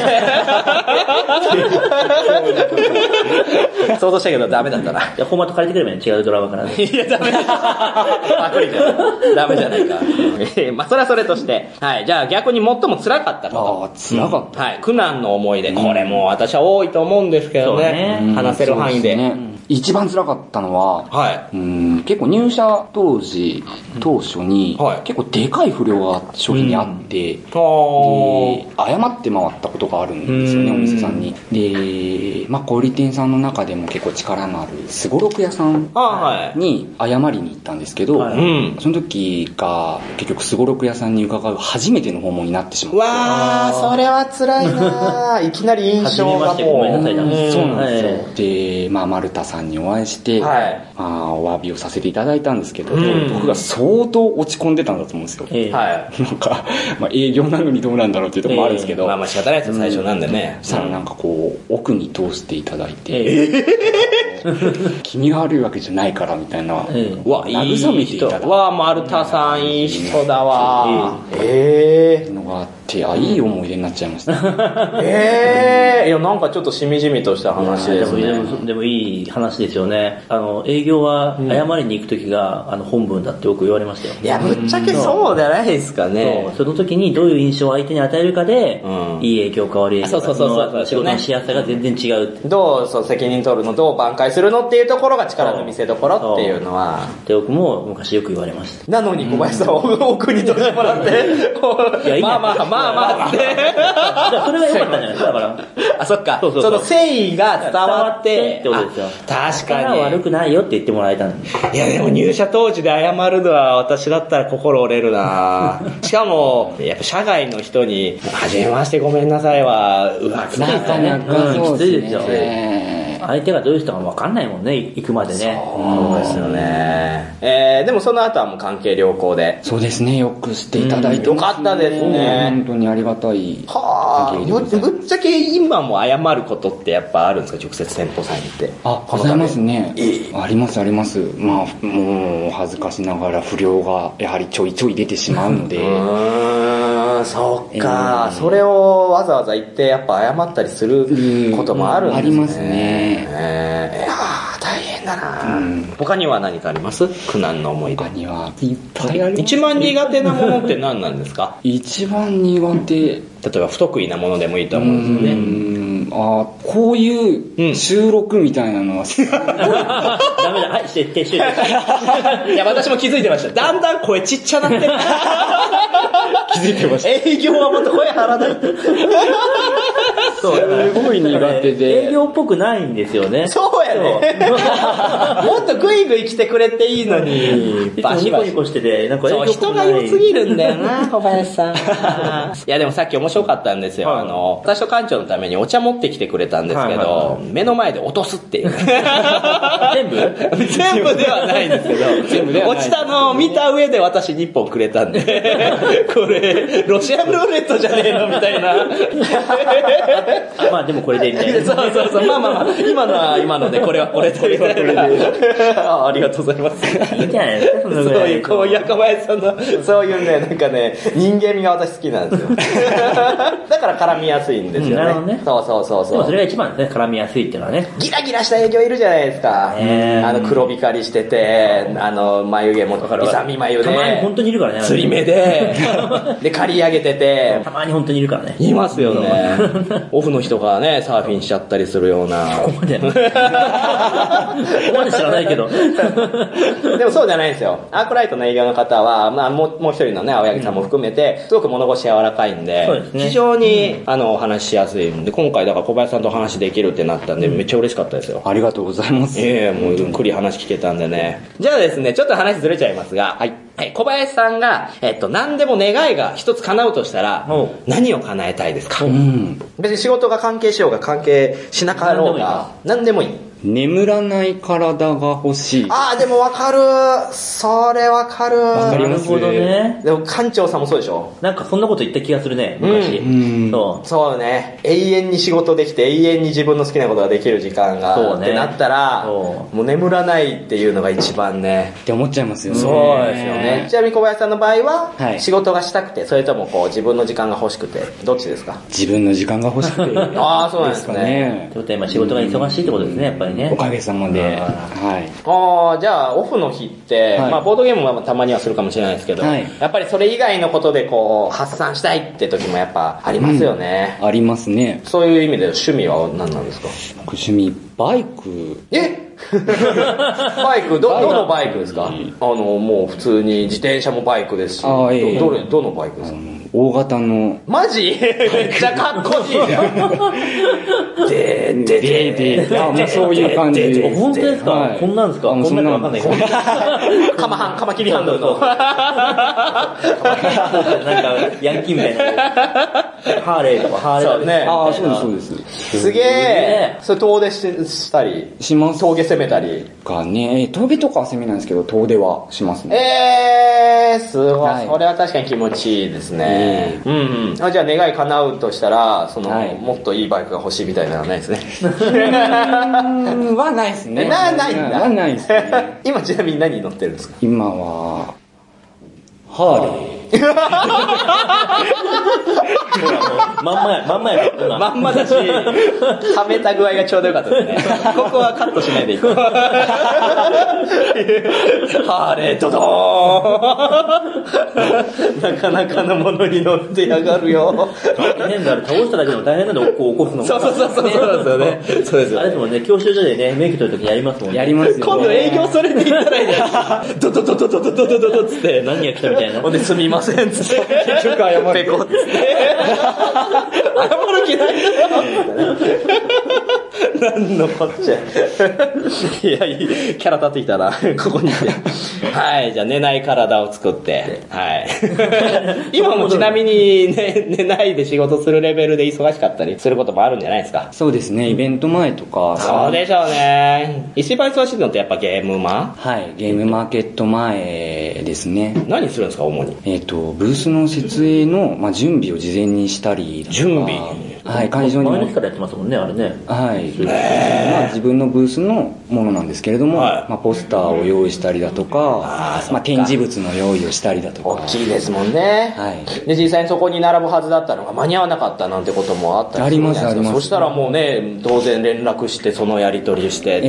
想像したけどダメだったな。
いや、フォーマット借りてくればね、違うドラマから。
いや、ダメだ。パクリじゃん。ダメじゃないか。それはそれとして。はい。じゃあ逆に最も辛かったこと。
辛かった。
はい。苦難の思い出。これも私は多いと思うんですけどね。話せる範囲で。
一番辛かったのは、結構入社当初に、結構でかい不良が商品にあって、で、謝って回ったことがあるんですよね、お店さんに。で、小売店さんの中でも結構力のあるすごろく屋さんに謝りに行ったんですけど、その時が結局すごろく屋さんに伺う初めての訪問になってしまって。
わー、それは辛いないきなり印象がもう。
ごめんなさいな。
そうなんですよ。で、丸田さんにお会いして、お詫びをさせていただいたんですけど、僕が相当落ち込んでたんだと思うんですよ。なんか、営業なのにどうなんだろうっていうところもあるんですけど。
仕方ないですよ、最初なんでね。
さらなんかこう、奥に通していただいて、気味が悪いわけじゃないからみたいな、慰めていただいて。
丸田さんいい人だわ。
のがあって、いい思い出になっちゃいました。
いや、なんかちょっとしみじみとした話ですね。
でもいい話ですよね。営業は謝りに行くときが、本文だってよく言われましたよ。
いや、ぶっちゃけそうじゃないですかね。
その時にどういう印象を相手に与えるかで、いい影響か悪い影響かの仕事のしやすさが全然違う。
どう責任取るの、どう挽回するのっていうところが力の見せ所っていうのは。
って僕も昔よく言われました。
なのに小林さんを奥に取ってもらって、まあって。
それが良かったんじゃないですか、だから。
そっか。その誠意が伝わって。
ってことですよ。
確かに。
悪くないよって言ってもらえたんです。
いや、でも入社当時で謝るのは私だったら心折れるなしかも、やっぱ社外の人に、はじめましてごめんなさいは、
きついですよ。相手がどういう人か分かんないもんね、行くまでね。
そうですよね。でもその後はもう関係良好で。
そうですね、よくしていただいて。
よかったですね。
本当にありがたい。
ぶっちゃけ今も謝ることってやっぱあるんですか、直接店舗さんに行って。
ございますね。ありますあります。もう恥ずかしながら不良がやはりちょいちょい出てしまうので。
そっか、それをわざわざ言ってやっぱ謝ったりすることもあるんですね。
ありますね。
いや大変だな。他には何かあります？苦難の思い出。
他にはいっぱいあります。
一番苦手なものって何なんですか？
一番苦手。
例えば不得意なものでもいいと思うんですよね。
こういう収録みたいなのはすごい。ダメだ。
はい、撤収。い
や、私も気づいてました。だんだん声ちっちゃなってる。
気づいてました。
営業はもっと声張らないと。
そう、すごい苦手で。
営業っぽくないんですよね。
そうやね。もっとグイグイ来てくれていいのに。
バシバシ。ニコニコしてて、なんか
そう、人が良すぎるんだよな、小林さん。いや、でもさっき面白かったんですよ。私と館長のためにお茶持ってきてくれたんですけど、目の前で落とすっていう。
全部
ではないんですけど、落ちたのを見た上で私2本くれたんで、これ、ロシアンルーレットじゃねえのみたいな。
まあでもこれでみたいな。
そう。まあ、今ので、これはこれで。ありがとうございます。
いいんじゃないですか、そのぐらい。
こういう若林さんの、そういうね、なんかね、人間味が私好きなんですよ。だから絡みやすいんですよね。
なるほどね。
そう。
でもそれが一番ですね、絡みやすいっていうのはね。
ギラギラした営業いるじゃないですか。黒光りしてて、眉毛も勇み眉で。
たまに本当にいるからね。
釣り目で、刈り上げてて。
たまに本当にいるからね。
いますよね。オフの人がね、サーフィンしちゃったりするような。
そこまで。 ここまで知らないけど。
でもそうじゃないんですよ。アークライトの営業の方は、まあもう一人のね、青柳さんも含めて、すごく物腰柔らかいんで、非常に、お話ししやすいんで、今回だから小林さんとお話できるってなったんで、めっちゃ嬉しかったですよ。
ありがとうございます。
もうゆっくり話聞けたんでね。じゃあですね、ちょっと話ずれちゃいますが、はい。小林さんが、何でも願いが一つ叶うとしたら、何を叶えたいですか？別に仕事が関係しようが関係しなかろうが、何でもいい。
眠らない体が欲しい。
ああ、でもわかる。それわかる。
わかります。
なるほどね。
でも館長さんもそうでしょ？
なんかそんなこと言った気がするね、昔。
そうね。永遠に仕事できて、永遠に自分の好きなことができる時間が、ってなったら、もう眠らないっていうのが一番ね。
って思っちゃいますよね。
そうですよね。ちなみに小林さんの場合は、仕事がしたくて、それともこう自分の時間が欲しくて、どっちですか？
自分の時間が欲しくて。
ああ、そうなんですね。
ってことは今仕事が忙しいってことですね、やっぱりね。
おかげさまで。はい。
ああ、じゃあオフの日って、まあボードゲームはたまにはするかもしれないですけど、やっぱりそれ以外のことでこう発散したいって時もやっぱありますよね。
ありますね。
そういう意味で趣味は何なんですか？
趣味、バイク。
バイク、どのバイクですか？もう普通に自転車もバイクですし、どのバイクですか？
大型の。
マジ？めっちゃかっこいいじゃん。
そういう感じ。
本当ですか？こんなんですか？こんなんかわかんないけど。
カマキリハンドルの。なんか、
ヤンキーみたいな。ハーレーとか、ハーレーとかね。
ああ、そうです。
すげえ。それ遠出したり
します。
峠攻めたり。
峠とかは攻めないんですけど、遠出はしますね。
すごい。それは確かに気持ちいいですね。じゃあ願い叶うとしたら、もっといいバイクが欲しいみたいなのはないですね。
はないですね。
ないんだ。
ないですね。
今ちなみに何乗ってるんですか？
今は、ハーレー。
ま
んまだし、はめた具合がちょうどよかったですね。ここはカットしないでいこう。ハーレードドーン。なかなかのものに乗ってやがるよ。
大変だ、倒しただけでも大変なんでこう起こすのも。
そうですよね。そうですよ。
あれですもんね、教習所でね、免許取るときやりますもんね。
やりますよ。
今度営業それで言ったらいいんだよ。ドドつって。
何が来たみたいな。
ほんですみませんつって。
結局謝る。
ペコっつって。謝る気ないんだよ。何のこっちゃ。いや、キャラ立ってきたな。ここに来て。はい、じゃあ寝ない体を作って。はい。今もちなみに寝ないで仕事するレベルで忙しかったりすることもあるんじゃないですか？
そうですね、イベント前とか。
そうでしょうね。一番忙しいのってやっぱゲームマ？
はい、ゲームマーケット前ですね。
何するんですか、主に？
ブースの設営の、準備を事前にしたり。
準備？
はい、会場に。
前の日からやってますもんね、あれね。
はい。自分のブースのものなんですけれども、ポスターを用意したりだとか、展示物の用意をしたりだとか。
大きいですもんね。はい。で、実際にそこに並ぶはずだったのが間に合わなかったなんてこともあったりするんじゃないですか。あります。そしたらもうね、当然連絡して、そのやり取りしてって、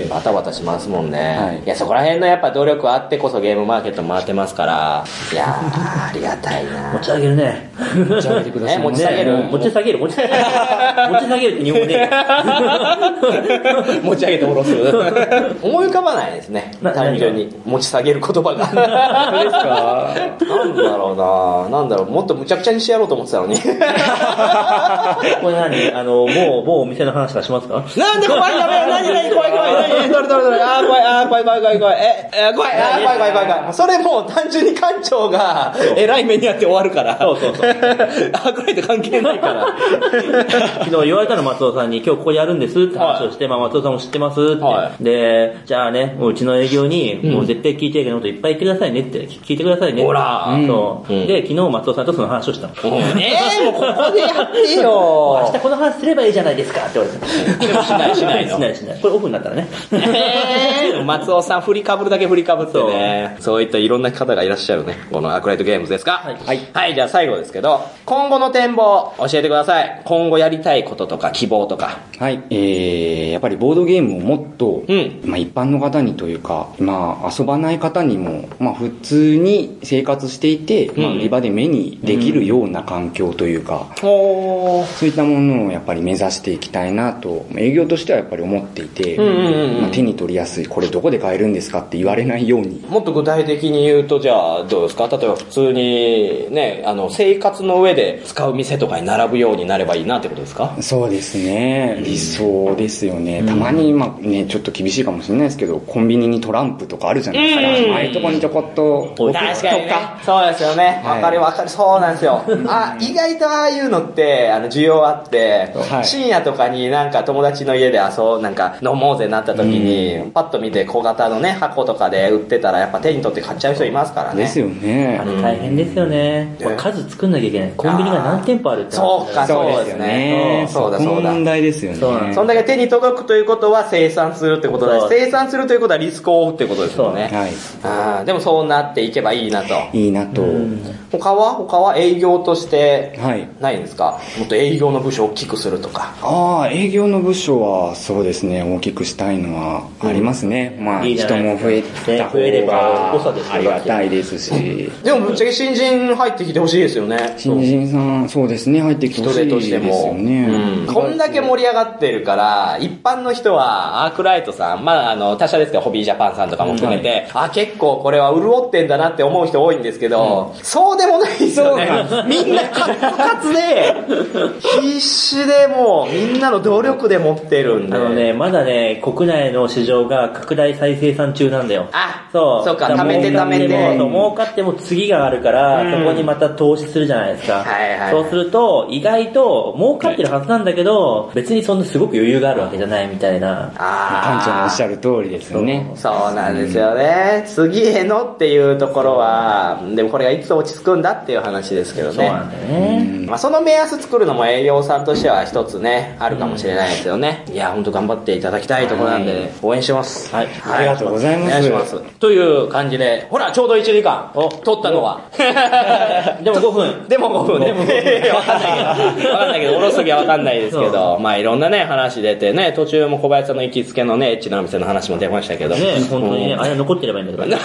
バタバタしますもんね。いや、そこら辺のやっぱ努力あってこそゲームマーケット回ってますから、いやー、ありがたいな。
持ち上げるね。
持ち上げてください。
持ち下げる
持ち下げるって日本語で。
持ち上げて下ろす。思い浮かばないですね。単純に。持ち下げる言葉が。
そうですか？
なんだろう、もっとむちゃくちゃにしてやろうと思ってたのに。こ
れ何もうお店の話はしますか？
なんで怖い、やべえ、何怖い、どれ、怖い。それもう単純に館長が偉い目にあって終わるから。
そう。
アークライト関係ないから。
昨日言われたの松尾さんに今日ここやるんですって話をして、松尾さんも知ってますって。で、じゃあね、うちの営業に、もう絶対聞いていけないこといっぱい言ってくださいねって、聞いてくださいね。
ほら。
そう。で、昨日松尾さんとその話をしたの。
もうここでやってよ。
明日この話すればいいじゃないですかって言われた。
でもしないの。
これオフになったらね。
松尾さん振りかぶるだけ振りかぶってね。そういったいろんな方がいらっしゃるね。このアークライトゲームズですか？はい、じゃあ最後ですけど、今後の展望教えてください。 い。今後やりたいこととか希望とか。
はい。やっぱりボードゲームをもっと、一般の方にというか、遊ばない方にも、普通に生活していて、売り場で目にできるような環境というか、そういったものをやっぱり目指していきたいなと、営業としてはやっぱり思っていて、手に取りやすい、これどこで買えるんですかって言われないように。
もっと具体的に言うと、じゃあどうですか？例えば普通にね、生活の上で使う店とかに並ぶようになればいいなってことですか？
そうですね。理想ですよね。たまに、ちょっと厳しいかもしれないですけど、コンビニにトランプとかあるじゃないですか。ああいうとこにちょこっと置くとか。
確かにね。そうですよね。わかる。そうなんですよ。意外とああいうのって、需要あって、深夜とかになんか友達の家でなんか飲もうぜなった時に、パッと見て小型のね、箱とかで売ってたらやっぱ手に取って買っちゃう人いますからね。
ですよね。
あれ大変ですよね。数作んなきゃいけない。コンビニが何店舗あるって
そうか、そうですね。そうだ。
問題ですよね。
そんだけ手に届くということは生産するってことだし、生産するということはリスクを負うってことですよね。はい。でもそうなっていけばいいなと。
いいなと。
他は営業としてないんですか？もっと営業の部署を大きくするとか。
営業の部署はそうですね、大きくしたいのはありますね。人も増えた方がありがたいですし。
でもぶっちゃけ新人入ってきてほしいですよね。
新人さん、そうですね、入ってきてほしいですよね。
こんだけ盛り上がってるから、一般の人はアークライトさん、他社ですけど、ホビージャパンさんとかも含めて、結構これは潤ってんだなって思う人多いんですけど、そうでもないですよね。みんなカツで、必死でもう、みんなの努力で持ってるんで。
まだね、国内の市場が拡大再生産中なんだよ。
そうか、貯めて。
儲かっても次があるから、そこにまた投資するじゃないですか。そうすると、意外と儲かってるはずなんだけど、別にそんなすごく余裕があるわけじゃないみたいな。
館長のおっしゃる通りですよね。
そうなんですよね。次へのっていうところは、でもこれがいつ落ち着くんだっていう話ですけどね。
そうなんだよね。
その目安作るのも営業さんとしては一つね、あるかもしれないですよね。いや、ほんと頑張っていただきたいところなんで、応援します。
ありがとうございます。
お願いします。という感じで、ほら、ちょうど1時間、取ったのは。
でも5分。
でも5分。わかんないけど、おろすときはわかんないですけど、いろんなね、話出てね、途中も小林さんの行きつけのね、エッチなお店の話も出ましたけど。
ね、本当にね、あれ残ってればいいんだけど。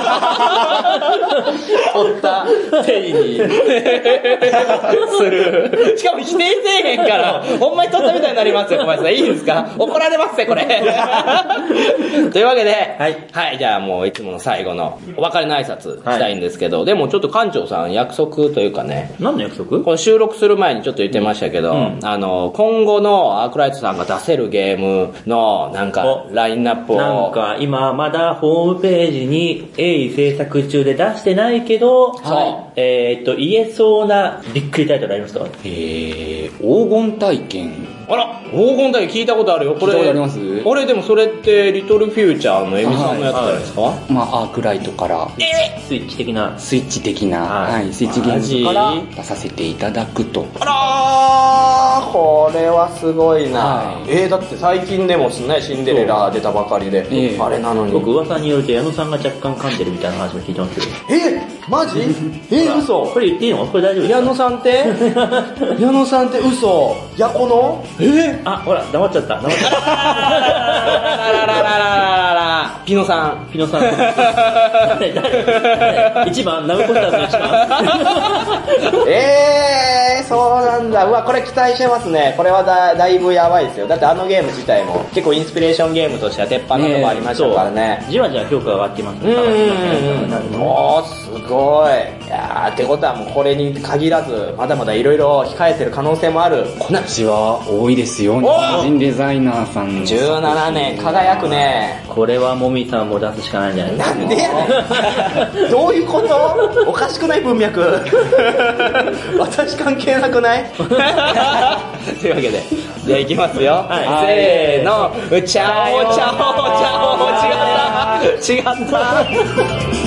取った手にする。しかも否定せえへんから、ほんまに取ったみたいになりますよ、小林さん。いいですか？怒られますね、これ。というわけで、はい、じゃあもういつもの最後のお別れの挨拶したいんですけど、でもちょっと館長さん約束というかね。
何の約束？
この収録する前にちょっと言ってましたけど、今後のアークライトさんが出せるゲームのなんかラインナップを。
なんか今まだホームページに鋭意制作中で出してないけど、言えそうなびっくりタイトルありますか？
黄金体験。
あら、黄金体験聞いたことあるよ。これ。
聞いたことあります？
あれでもそれってリトルフューチャーのエミさんのやつじゃないですか？
アークライトから。
スイッチ的な。
スイッチ的な、スイッチゲームから出させていただくと。
あらー、これはすごいな。だって最近でもね、シンデレラ出たばかりで、あれなのに。
僕噂によると矢野さんが若干噛んでるみたいな話も聞いてますけど。
マジ？嘘。
これ言っていいの？これ大丈夫ですか？
矢野さんって矢野さんって嘘。ヤコの？
ほら、黙っちゃった。
ピノさん。
一番ナムコスターズの一番。
そうなんだ。うわ、これ期待してますね。これはだいぶやばいですよ。だってあのゲーム自体も結構インスピレーションゲームとしては鉄板なとこありましたからね。
じわじわ評価が上がってますね。
すごい。いやー、ってことはもうこれに限らず、まだまだいろいろ控えてる可能性もある。
今年は多いですよ。日本人デザイナーさんの。
17年、輝くね。
これはもみさんも出すしかないんじゃないですか。
なんでやねん。どういうこと？おかしくない文脈。私関係なくない？というわけで、じゃあいきますよ。せーの。チャオチャオチャオ。違った。